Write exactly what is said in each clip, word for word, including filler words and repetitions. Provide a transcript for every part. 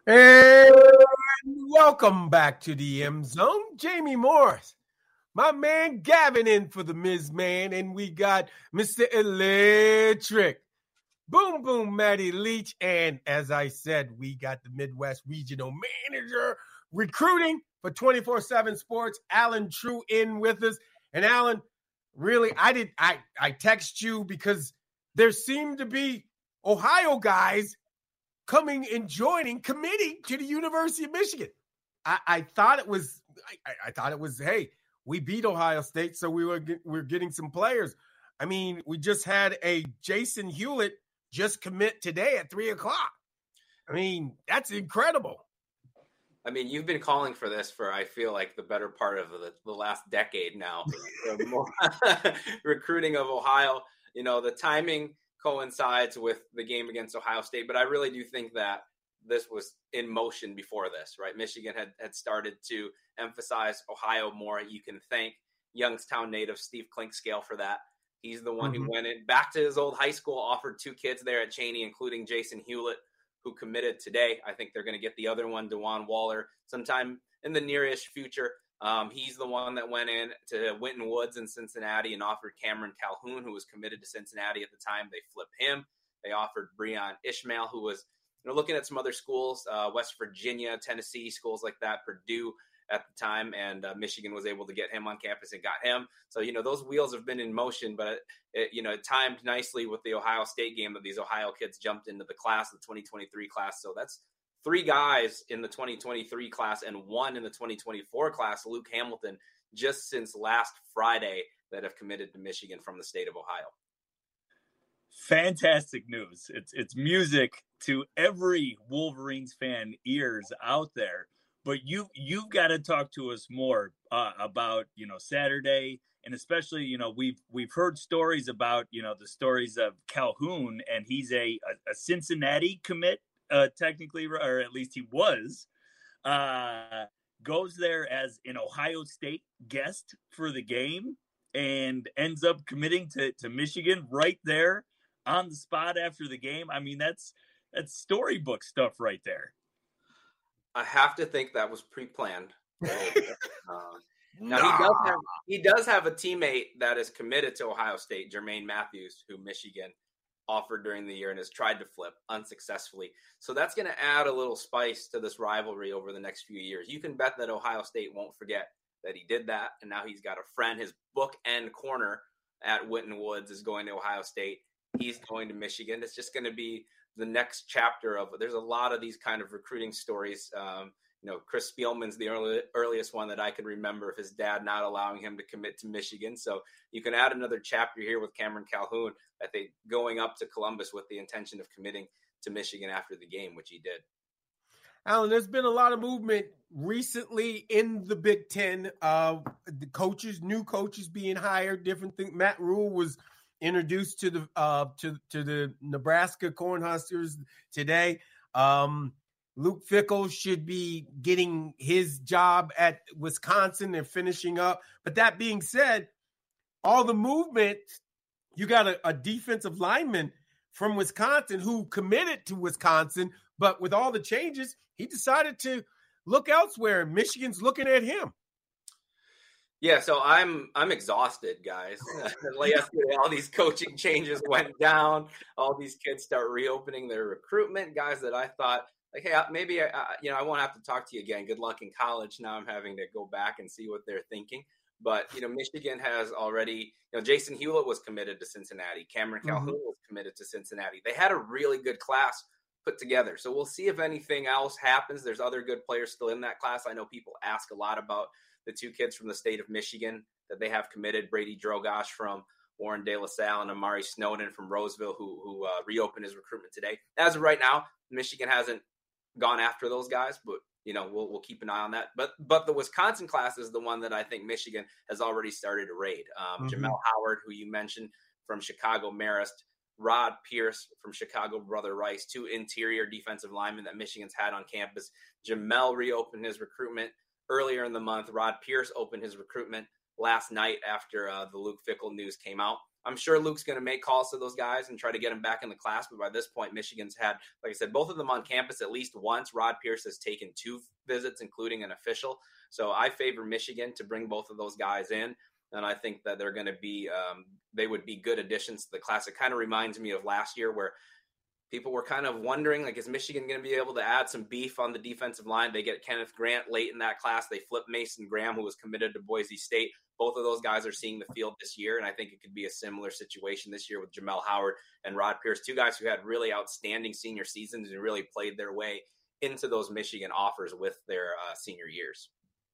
And welcome back to the M Zone. Jamie Morris, my man Gavin in for the Miz Man, and we got Mister Electric, Boom Boom Matty Leach, and as I said, we got the Midwest Regional Manager recruiting for twenty-four seven Sports, Alan True, in with us. And Alan, really, I did I I text you because there seemed to be Ohio guys coming and joining, committing to the University of Michigan. I, I thought it was, I, I thought it was, hey, we beat Ohio State, so we were get, we're getting some players. I mean, we just had a Jason Hewlett just commit today at three o'clock. I mean, that's incredible. I mean, you've been calling for this for, I feel like, the better part of the, the last decade now. Recruiting of Ohio, you know, the timing coincides with the game against Ohio State, but I really do think that this was in motion before this, right? Michigan had, had started to emphasize Ohio more. You can thank Youngstown native Steve Clinkscale for that. He's the one mm-hmm. who went in back to his old high school, offered two kids there at Cheney, including Jason Hewlett, who committed today. I think they're going to get the other one, DeJuan Waller, sometime in the nearish future. Um, he's the one that went in to Winton Woods in Cincinnati and offered Cameron Calhoun, who was committed to Cincinnati at the time. They flipped him. They offered Breon Ishmael, who was you know, looking at some other schools, uh, West Virginia, Tennessee, schools like that, Purdue at the time, and uh, Michigan was able to get him on campus and got him. So, you know, those wheels have been in motion, but, it, it, you know, it timed nicely with the Ohio State game that these Ohio kids jumped into the class, the twenty twenty-three class. So that's three guys in the twenty twenty-three class and one in the twenty twenty-four class, Luke Hamilton, just since last Friday that have committed to Michigan from the state of Ohio. Fantastic news. It's it's music to every Wolverines fan ears out there. But you you've got to talk to us more uh, about you know Saturday, and especially you know we've we've heard stories about you know the stories of Calhoun, and he's a a, a Cincinnati commit. Uh, technically, or at least he was, uh, goes there as an Ohio State guest for the game and ends up committing to, to Michigan right there on the spot after the game. I mean, that's that's storybook stuff right there. I have to think that was pre-planned. uh, now nah. he does have he does have a teammate that is committed to Ohio State, Jermaine Matthews, who Michigan offered during the year and has tried to flip unsuccessfully. So that's going to add a little spice to this rivalry over the next few years. You can bet that Ohio State won't forget that he did that. And now he's got a friend. His bookend corner at Winton Woods is going to Ohio State. He's going to Michigan. It's just going to be the next chapter of, there's a lot of these kind of recruiting stories. Um, you know, Chris Spielman's the early, earliest one that I can remember of his dad not allowing him to commit to Michigan. So you can add another chapter here with Cameron Calhoun, I think, going up to Columbus with the intention of committing to Michigan after the game, which he did. Alan, there's been a lot of movement recently in the Big Ten. Uh, the coaches, new coaches being hired, different things. Matt Rule was introduced to the uh, to to the Nebraska Cornhuskers today. Um, Luke Fickell should be getting his job at Wisconsin and finishing up. But that being said, all the movement, you got a, a defensive lineman from Wisconsin who committed to Wisconsin, but with all the changes, he decided to look elsewhere. Michigan's looking at him. Yeah, so I'm I'm exhausted, guys. Yesterday, all these coaching changes went down. All these kids start reopening their recruitment. Guys that I thought, like, hey, maybe I, you know, I won't have to talk to you again. Good luck in college. Now I'm having to go back and see what they're thinking. But you know, Michigan has already. You know, Jason Hewlett was committed to Cincinnati. Cameron Calhoun mm-hmm. was committed to Cincinnati. They had a really good class put together. So we'll see if anything else happens. There's other good players still in that class. I know people ask a lot about the two kids from the state of Michigan that they have committed, Brady Drogosh from Warren De La Salle and Amari Snowden from Roseville, who who uh, reopened his recruitment today. As of right now, Michigan hasn't gone after those guys, but you know we'll we'll keep an eye on that. But but the Wisconsin class is the one that I think Michigan has already started to raid. Um, mm-hmm. Jamel Howard, who you mentioned from Chicago Marist, Rod Pierce from Chicago Brother Rice, two interior defensive linemen that Michigan's had on campus. Jamel reopened his recruitment earlier in the month. Rod Pierce opened his recruitment last night after uh, the Luke Fickell news came out. I'm sure Luke's going to make calls to those guys and try to get them back in the class. But by this point, Michigan's had, like I said, both of them on campus at least once. Rod Pierce has taken two visits, including an official. So I favor Michigan to bring both of those guys in. And I think that they're going to be, um, they would be good additions to the class. It kind of reminds me of last year where people were kind of wondering, like, is Michigan going to be able to add some beef on the defensive line? They get Kenneth Grant late in that class. They flip Mason Graham, who was committed to Boise State. Both of those guys are seeing the field this year, and I think it could be a similar situation this year with Jamel Howard and Rod Pierce, two guys who had really outstanding senior seasons and really played their way into those Michigan offers with their uh, senior years.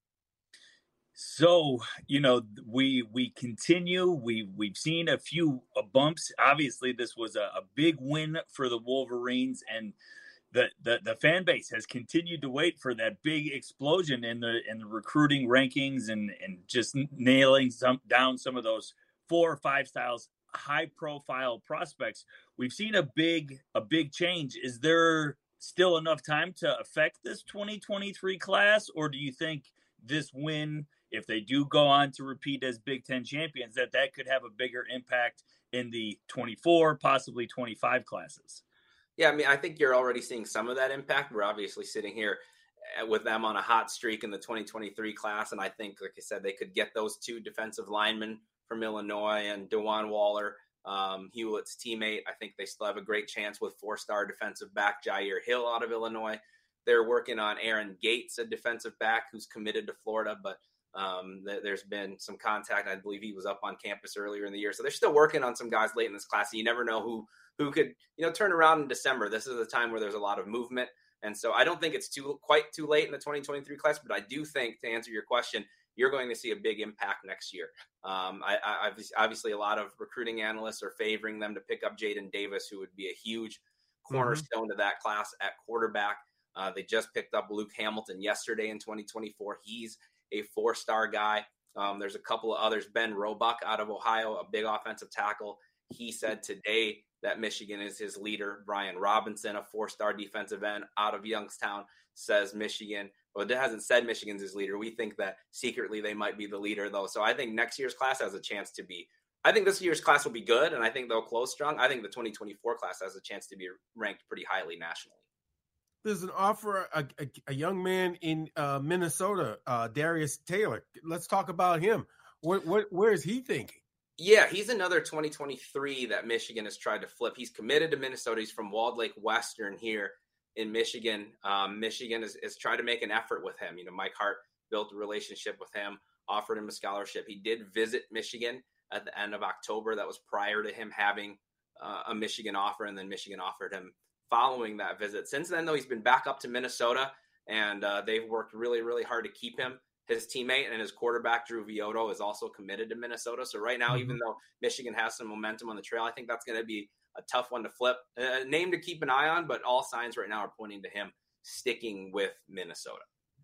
So, you know, we we continue. We we've seen a few uh, bumps. Obviously, this was a, a big win for the Wolverines, and the, the the fan base has continued to wait for that big explosion in the in the recruiting rankings and and just nailing some down some of those four or five styles high profile prospects. We've seen a big a big change. Is there still enough time to affect this twenty twenty-three class, or do you think this win, if they do go on to repeat as Big Ten champions, that that could have a bigger impact in the twenty-four, possibly twenty-five classes? Yeah, I mean, I think you're already seeing some of that impact. We're obviously sitting here with them on a hot streak in the twenty twenty-three class. And I think, like I said, they could get those two defensive linemen from Illinois and DeJuan Waller, um, Hewlett's teammate. I think they still have a great chance with four-star defensive back Jair Hill out of Illinois. They're working on Aaron Gates, a defensive back who's committed to Florida, but Um, th- there's been some contact. I believe he was up on campus earlier in the year. So they're still working on some guys late in this class. And you never know who, who could, you know, turn around in December. This is a time where there's a lot of movement. And so I don't think it's too, quite too late in the twenty twenty-three class, but I do think, to answer your question, you're going to see a big impact next year. Um, I, I, obviously a lot of recruiting analysts are favoring them to pick up Jaden Davis, who would be a huge cornerstone mm-hmm. to that class at quarterback. Uh, they just picked up Luke Hamilton yesterday in twenty twenty-four. He's a four-star guy. Um, there's a couple of others. Ben Roebuck out of Ohio, a big offensive tackle. He said today that Michigan is his leader. Brian Robinson, a four-star defensive end out of Youngstown, says Michigan. Well, it hasn't said Michigan's his leader. We think that secretly they might be the leader, though. So I think next year's class has a chance to be – I think this year's class will be good, and I think they'll close strong. I think the twenty twenty-four class has a chance to be ranked pretty highly nationally. There's an offer, a, a, a young man in uh, Minnesota, uh, Darius Taylor. Let's talk about him. What, what, where is he thinking? Yeah, he's another twenty twenty-three that Michigan has tried to flip. He's committed to Minnesota. He's from Walled Lake Western here in Michigan. Um, Michigan has, has tried to make an effort with him. You know, Mike Hart built a relationship with him, offered him a scholarship. He did visit Michigan at the end of October. That was prior to him having uh, a Michigan offer, and then Michigan offered him following that visit. Since then, though, he's been back up to Minnesota, and uh, they've worked really, really hard to keep him. His teammate and his quarterback, Drew Vioto, is also committed to Minnesota. So right now, mm-hmm. even though Michigan has some momentum on the trail, I think that's going to be a tough one to flip. A name to keep an eye on, but all signs right now are pointing to him sticking with Minnesota.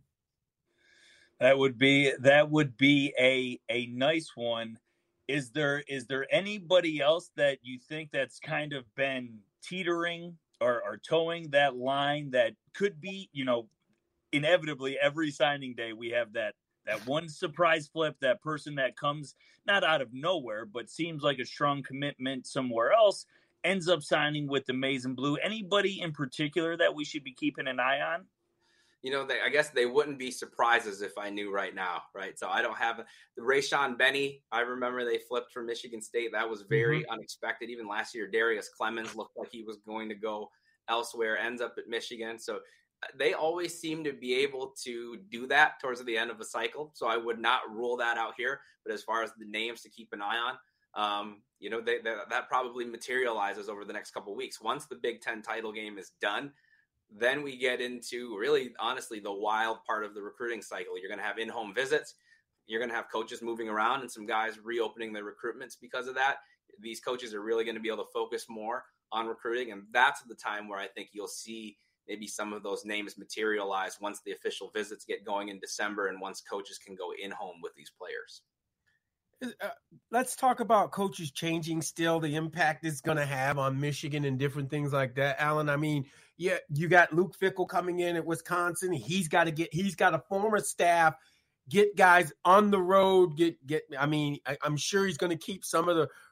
That would be that would be a a nice one. Is there is there anybody else that you think that's kind of been teetering or, or towing that line that could be, you know, inevitably every signing day we have that that one surprise flip, that person that comes not out of nowhere, but seems like a strong commitment somewhere else, ends up signing with the Maize and Blue. Anybody in particular that we should be keeping an eye on? You know, they, I guess they wouldn't be surprises if I knew right now, right? So I don't have the Rayshawn Benny. I remember they flipped from Michigan State. That was very mm-hmm. unexpected. Even last year, Darius Clemens looked like he was going to go elsewhere, ends up at Michigan. So they always seem to be able to do that towards the end of a cycle. So I would not rule that out here. But as far as the names to keep an eye on, um, you know, they, they, that probably materializes over the next couple of weeks. Once the Big Ten title game is done, then we get into really, honestly, the wild part of the recruiting cycle. You're going to have in-home visits. You're going to have coaches moving around and some guys reopening their recruitments because of that. These coaches are really going to be able to focus more on recruiting. And that's the time where I think you'll see maybe some of those names materialize once the official visits get going in December and once coaches can go in-home with these players. Uh, let's talk about coaches changing still, the impact it's going to have on Michigan and different things like that. Alan, I mean, yeah, you got Luke Fickell coming in at Wisconsin. He's got to get, he's got a former staff, get guys on the road, get, get, I mean, I, I'm sure he's going to keep some of the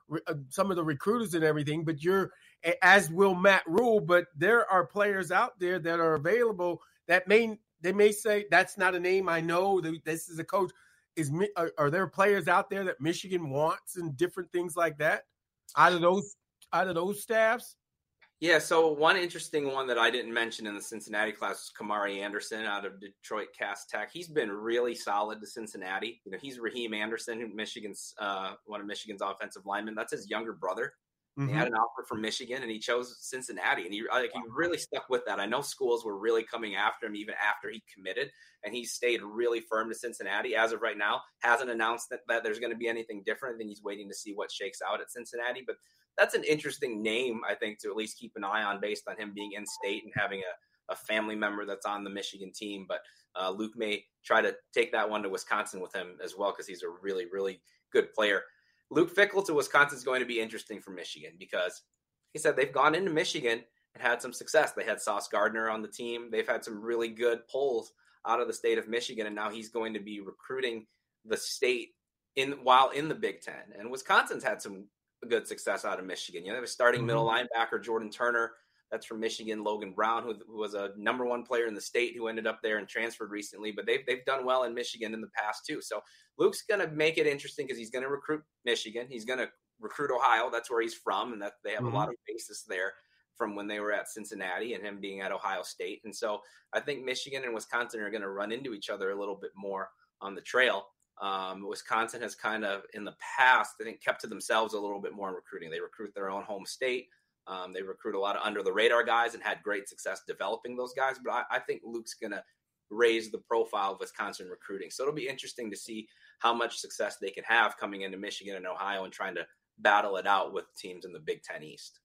uh, some of the recruiters and everything, but you're, as will Matt Rhule, but there are players out there that are available that may, they may say, that's not a name I know, this is a coach. Is are, are there players out there that Michigan wants and different things like that out of those out of those staffs? Yeah, so one interesting one that I didn't mention in the Cincinnati class was Kamari Anderson out of Detroit Cass Tech. He's been really solid to Cincinnati. You know, he's Raheem Anderson, Michigan's uh, one of Michigan's offensive linemen. That's his younger brother. Mm-hmm. He had an offer from Michigan, and he chose Cincinnati, and he like he really stuck with that. I know schools were really coming after him even after he committed, and he stayed really firm to Cincinnati. As of right now, hasn't announced that, that there's going to be anything different. I think he's waiting to see what shakes out at Cincinnati, but that's an interesting name, I think, to at least keep an eye on based on him being in state and having a, a family member that's on the Michigan team. But uh, Luke may try to take that one to Wisconsin with him as well because he's a really, really good player. Luke Fickell to Wisconsin is going to be interesting for Michigan because he said they've gone into Michigan and had some success. They had Sauce Gardner on the team. They've had some really good pulls out of the state of Michigan, and now he's going to be recruiting the state in while in the Big Ten. And Wisconsin's had some good success out of Michigan. You know, they have a starting mm-hmm. middle linebacker, Jordan Turner. That's from Michigan. Logan Brown, who, who was a number one player in the state, who ended up there and transferred recently. But they've they've done well in Michigan in the past too. So Luke's going to make it interesting because he's going to recruit Michigan. He's going to recruit Ohio. That's where he's from, and that they have mm-hmm. a lot of basis there from when they were at Cincinnati and him being at Ohio State. And so I think Michigan and Wisconsin are going to run into each other a little bit more on the trail. Um, Wisconsin has kind of in the past, I think, kept to themselves a little bit more in recruiting. They recruit their own home state. Um, they recruit a lot of under the radar guys and had great success developing those guys. But I, I think Luke's going to raise the profile of Wisconsin recruiting. So it'll be interesting to see how much success they can have coming into Michigan and Ohio and trying to battle it out with teams in the Big Ten East.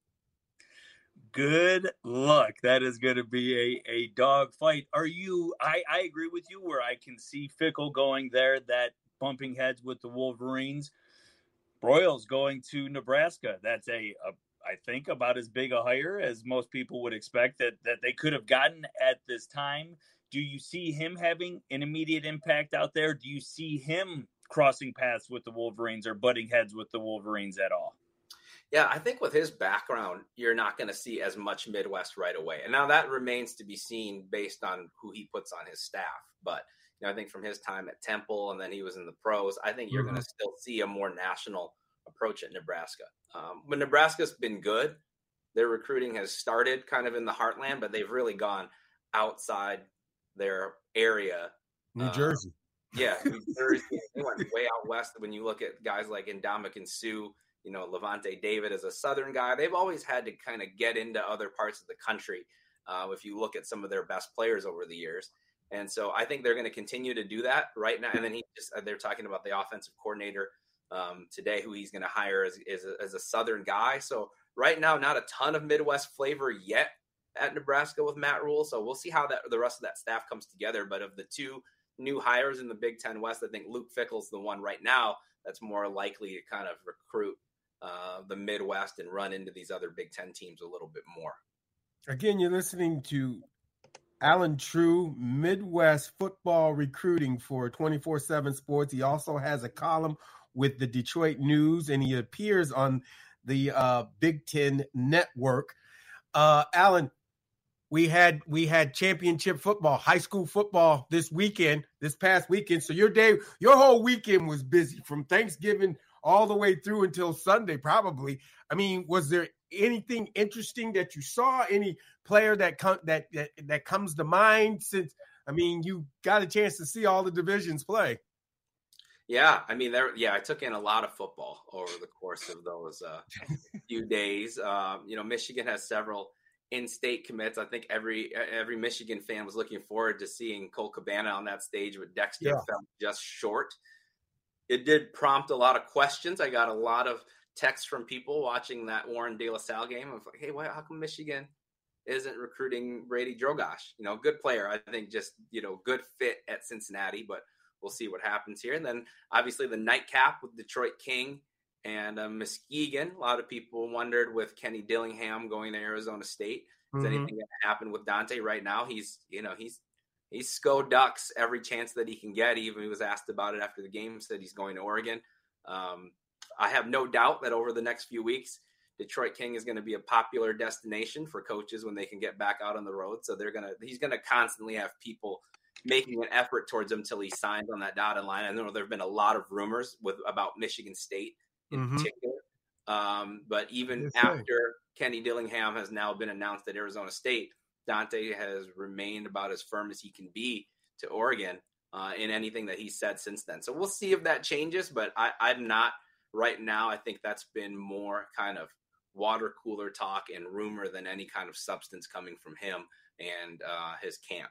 Good luck. That is going to be a, a dog fight. Are you, I, I agree with you where I can see Fickell going there, that bumping heads with the Wolverines. Broyles going to Nebraska. That's a, a I think about as big a hire as most people would expect that, that they could have gotten at this time. Do you see him having an immediate impact out there? Do you see him crossing paths with the Wolverines or butting heads with the Wolverines at all? Yeah, I think with his background, you're not going to see as much Midwest right away. And now that remains to be seen based on who he puts on his staff. But you know, I think from his time at Temple and then he was in the pros, I think you're mm-hmm. going to still see a more national approach at Nebraska. Um, but Nebraska's been good. Their recruiting has started kind of in the heartland, but they've really gone outside their area. New uh, Jersey. Yeah, New Jersey. They went way out west. When you look at guys like Ndamukong Suh, you know, Levante David as a Southern guy, they've always had to kind of get into other parts of the country. Uh, if you look at some of their best players over the years. And so I think they're going to continue to do that right now. And then he just, they're talking about the offensive coordinator um, today, who he's going to hire as, as, a, as a Southern guy. So right now, not a ton of Midwest flavor yet at Nebraska with Matt Rhule. So we'll see how that the rest of that staff comes together. But of the two new hires in the Big Ten West, I think Luke Fickell's the one right now that's more likely to kind of recruit uh, the Midwest and run into these other Big Ten teams a little bit more. Again, you're listening to Alan True, Midwest football recruiting for twenty-four seven Sports. He also has a column with the Detroit News, and he appears on the uh, Big Ten Network. Uh, Alan, we had we had championship football, high school football this weekend, this past weekend. So your day, your whole weekend was busy from Thanksgiving all the way through until Sunday, probably. I mean, was there anything interesting that you saw? Any player that com- that, that that comes to mind? Since I mean, you got a chance to see all the divisions play. Yeah, I mean, there. Yeah, I took in a lot of football over the course of those uh, few days. Um, you know, Michigan has several in-state commits. I think every every Michigan fan was looking forward to seeing Cole Cabana on that stage, but Dexter yeah. fell just short. It did prompt a lot of questions. I got a lot of texts from people watching that Warren De La Salle game. I was like, hey, why, how come Michigan isn't recruiting Brady Drogosh? You know, good player. I think just, you know, good fit at Cincinnati, but we'll see what happens here. And then obviously the nightcap with Detroit King and uh, Muskegon. A lot of people wondered with Kenny Dillingham going to Arizona State, is mm-hmm. anything going to happen with Dante right now? He's, you know, he's, he's SCO Ducks every chance that he can get. Even he was asked about it after the game, said he's going to Oregon. Um, I have no doubt that over the next few weeks, Detroit King is going to be a popular destination for coaches when they can get back out on the road. So they're going to, he's going to constantly have people making an effort towards him till he signs on that dotted line. I know there've been a lot of rumors with about Michigan State in mm-hmm. particular. Um, but even yes, after sir. Kenny Dillingham has now been announced at Arizona State, Dante has remained about as firm as he can be to Oregon uh, in anything that he said since then. So we'll see if that changes, but I, I'm not right now. I think that's been more kind of water cooler talk and rumor than any kind of substance coming from him and uh, his camp.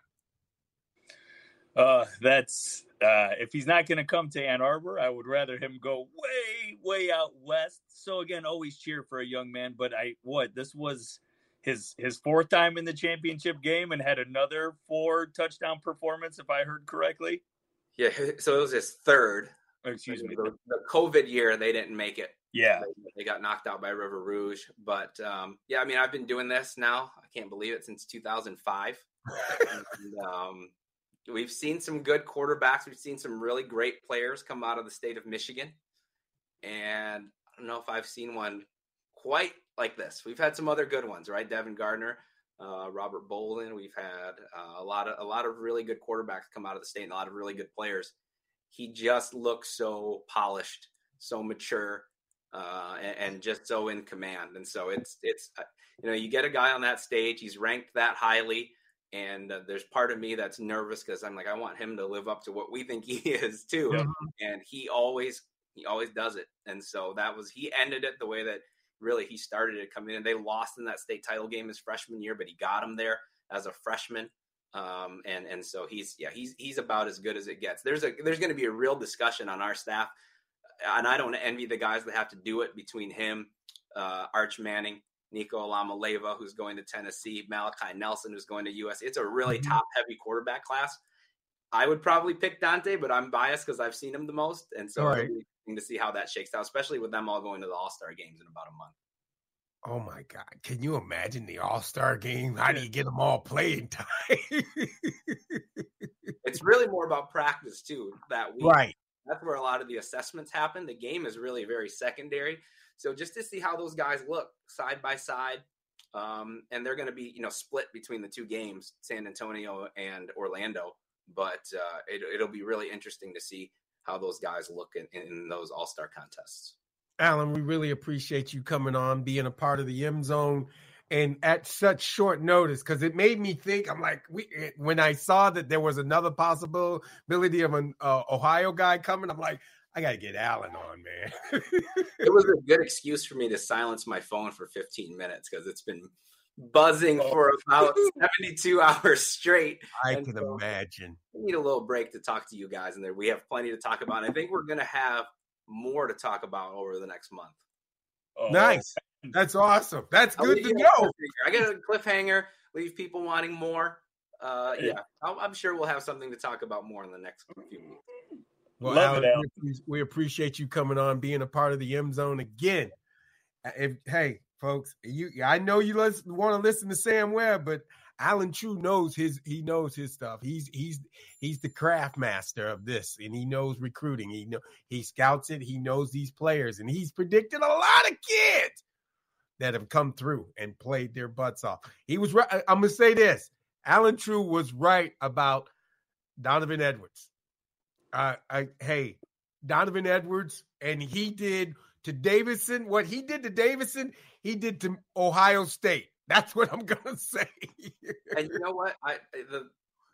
Uh, that's uh, if he's not going to come to Ann Arbor, I would rather him go way, way out west. So again, always cheer for a young man. But I, what this was his his fourth time in the championship game and had another four touchdown performance, if I heard correctly. Yeah, so it was his third. Oh, excuse me. The, the COVID year, they didn't make it. Yeah, they, they got knocked out by River Rouge. But um, yeah, I mean, I've been doing this now. I can't believe it, since two thousand five. and, um, We've seen some good quarterbacks. We've seen some really great players come out of the state of Michigan. And I don't know if I've seen one quite like this. We've had some other good ones, right? Devin Gardner, uh, Robert Bolden. We've had uh, a lot of a lot of really good quarterbacks come out of the state and a lot of really good players. He just looks so polished, so mature, uh, and, and just so in command. And so it's, it's you know, you get a guy on that stage. He's ranked that highly. And uh, there's part of me that's nervous because I'm like, I want him to live up to what we think he is too. Mm-hmm. And he always, he always does it. And so that was, he ended it the way that really he started it coming in. They lost in that state title game his freshman year, but he got him there as a freshman. Um, and, and so he's, yeah, he's, he's about as good as it gets. There's a, there's going to be a real discussion on our staff. And I don't envy the guys that have to do it between him, uh, Arch Manning, Nico Alamaleva, who's going to Tennessee, Malachi Nelson, who's going to U S C. It's a really mm-hmm. top-heavy quarterback class. I would probably pick Dante, but I'm biased because I've seen him the most. And so right. it's really interesting to see how that shakes out, especially with them all going to the All-Star games in about a month. Oh, my God. Can you imagine the All-Star game? How do you get them all playing time? It's really more about practice, too, that week. Right. That's where a lot of the assessments happen. The game is really very secondary. So just to see how those guys look side by side, um, and they're going to be, you know, split between the two games, San Antonio and Orlando. But uh, it, it'll be really interesting to see how those guys look in, in those all-star contests. Alan, we really appreciate you coming on, being a part of the M Zone, and at such short notice, because it made me think. I'm like, we when I saw that there was another possibility of an uh, Ohio guy coming, I'm like, I got to get Alan on, man. It was a good excuse for me to silence my phone for fifteen minutes because it's been buzzing oh. for about seventy-two hours straight. I and can so imagine. We need a little break to talk to you guys, and there we have plenty to talk about. And I think we're going to have more to talk about over the next month. Oh. Nice. That's awesome. That's good to know. I got a cliffhanger, leave people wanting more. Uh, yeah, I'll, I'm sure we'll have something to talk about more in the next few weeks. Well, Alan, it, we appreciate you coming on, being a part of the M Zone again. If, hey, folks, you I know you want to listen to Sam Webb, but Alan True knows his he knows his stuff. He's he's he's the craft master of this, and he knows recruiting. He know he scouts it. He knows these players, and he's predicted a lot of kids that have come through and played their butts off. He was right. I'm gonna say this: Alan True was right about Donovan Edwards. Uh, I, hey, Donovan Edwards, and he did to Davidson what he did to Davidson, he did to Ohio State. That's what I'm gonna say. And you know what? I the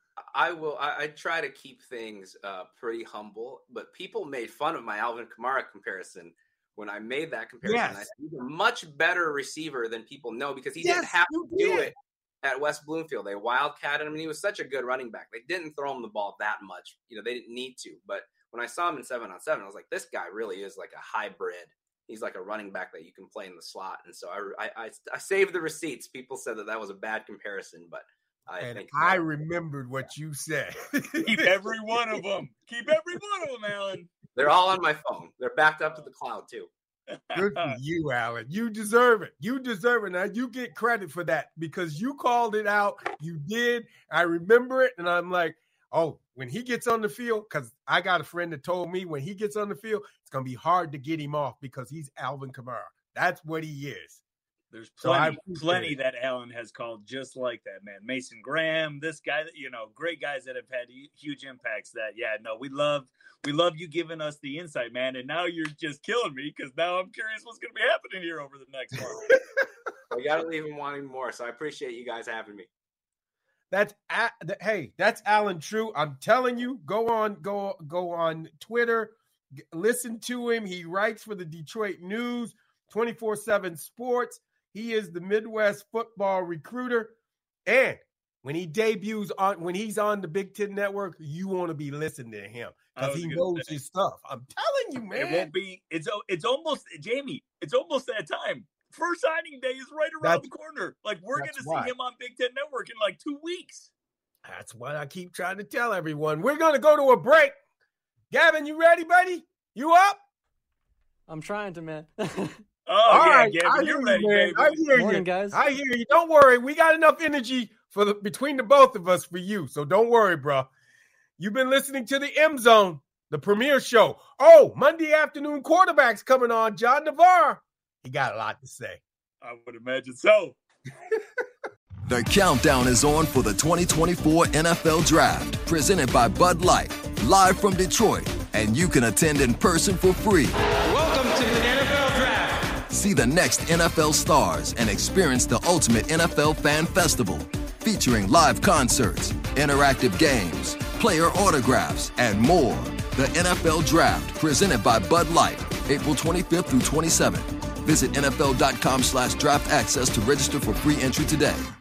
I will I, I try to keep things uh, pretty humble, but people made fun of my Alvin Kamara comparison when I made that comparison. Yes. I said he's a much better receiver than people know because he yes, didn't have to do did. it at West Bloomfield. They wildcatted him, and he was such a good running back. They didn't throw him the ball that much. You know, they didn't need to. But when I saw him in seven on seven, I was like, this guy really is like a hybrid. He's like a running back that you can play in the slot. And so I, I, I saved the receipts. People said that that was a bad comparison, but I and think I remembered what you said. Keep every one of them. Keep every one of them, Alan. They're all on my phone. They're backed up to the cloud too. Good for you, Alan. You deserve it. You deserve it. Now you get credit for that because you called it out. You did. I remember it, and I'm like, oh, when he gets on the field, because I got a friend that told me when he gets on the field, it's going to be hard to get him off because he's Alvin Kamara. That's what he is. There's plenty, so plenty that Allen has called just like that, man. Mason Graham, this guy, you know, great guys that have had huge impacts. That, yeah, no, we love, we love you giving us the insight, man. And now you're just killing me because now I'm curious what's going to be happening here over the next month. We got to leave him wanting more. So I appreciate you guys having me. That's hey, that's Alan True. I'm telling you, go on, go, go on Twitter, listen to him. He writes for the Detroit News, twenty-four seven Sports. He is the Midwest football recruiter. And when he debuts on, when he's on the Big Ten Network, you want to be listening to him because he knows say. his stuff. I'm telling you, man. It won't be, it's, it's almost, Jamie, it's almost that time. First signing day is right around that's, the corner. Like, we're going to see him on Big Ten Network in like two weeks. That's what I keep trying to tell everyone. We're going to go to a break. Gavin, you ready, buddy? You up? I'm trying to, man. Oh, All yeah, right. Gavin, you're ready, you, baby. I hear Morning, you. guys. I hear you. Don't worry. We got enough energy for the between the both of us for you. So don't worry, bro. You've been listening to the M Zone, the premier show. Oh, Monday afternoon quarterbacks coming on. John Navarre. He got a lot to say. I would imagine so. The countdown is on for the twenty twenty-four N F L Draft, presented by Bud Light, live from Detroit, and you can attend in person for free. Welcome to the N F L Draft. See the next N F L stars and experience the ultimate N F L fan festival, featuring live concerts, interactive games, player autographs, and more. The N F L Draft, presented by Bud Light, April twenty-fifth through twenty-seventh. Visit N F L dot com slash draft access to register for free entry today.